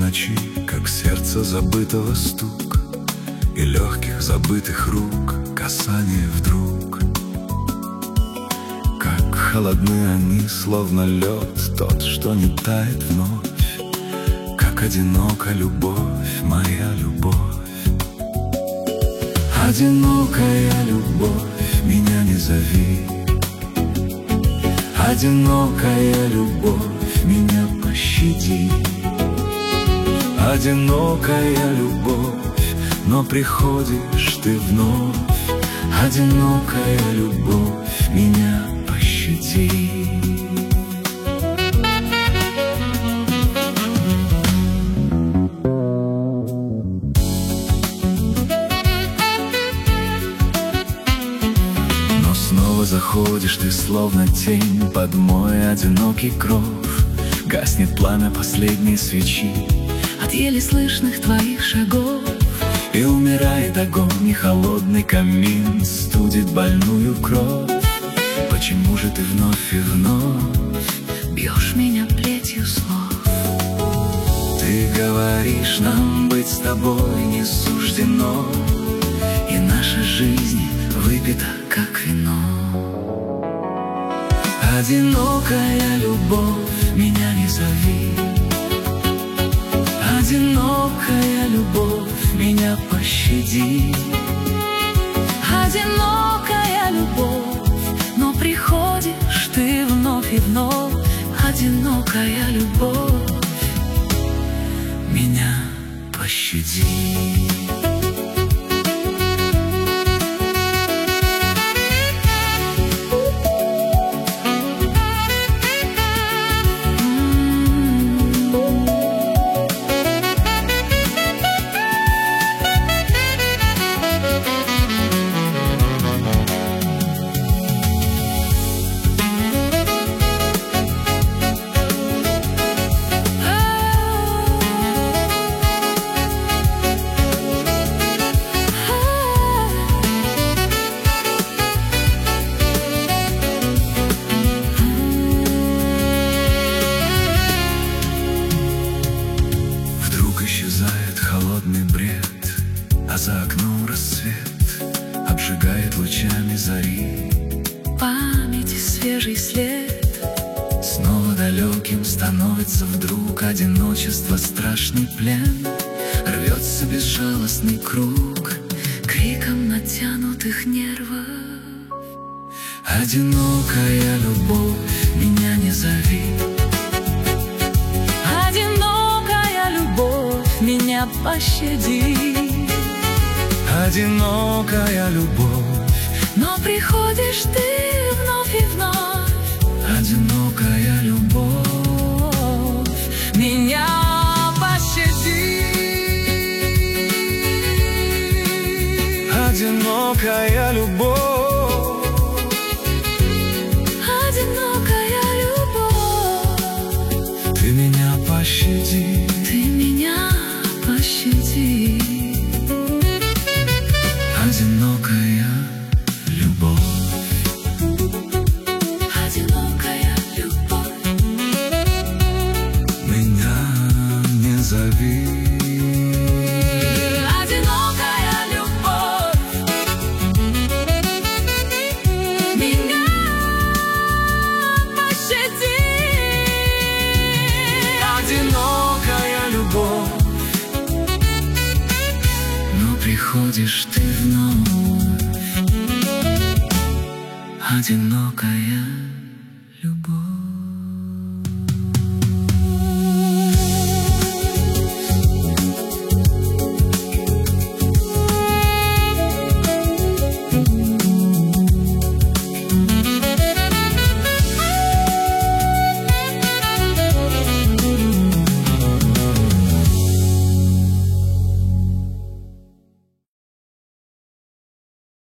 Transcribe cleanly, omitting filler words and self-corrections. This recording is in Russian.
ночи, как сердца забытого стук, и легких забытых рук касание вдруг. Как холодны они, словно лед, тот, что не тает вновь. Как одинока любовь, моя любовь. Одинокая любовь, меня не зови. Одинокая любовь, меня пощади. Одинокая любовь, но приходишь ты вновь. Одинокая любовь, меня пощади. Но снова заходишь ты, словно тень, под мой одинокий кров. Гаснет пламя последней свечи от еле слышных твоих шагов. И умирает огонь, и холодный камин студит больную кровь. Почему же ты вновь и вновь бьешь меня плетью слов? Ты говоришь, нам быть с тобой не суждено, и наша жизнь выпита, как вино. Одинокая любовь, меня не зови. Одинокая любовь, меня пощади. Одинокая любовь, но приходишь ты вновь и вновь. Одинокая любовь, меня пощади. Исчезает холодный бред, а за окном рассвет обжигает лучами зари. В памяти свежий след. Снова далеким становится вдруг одиночество, страшный плен. Рвется безжалостный круг Криком натянутых нервов. Одинокая любовь, меня не зови. Меня пощади. Одинокая любовь, но приходишь ты вновь и вновь. Одинокая любовь, меня пощади. Одинокая любовь, одинокая любовь, ты меня пощади. Пощади. Одинокая любовь, одинокая любовь, меня не зови. одинокая любовь, меня пощади. Одинокая любовь, приходишь ты вновь. Одинокая любовь.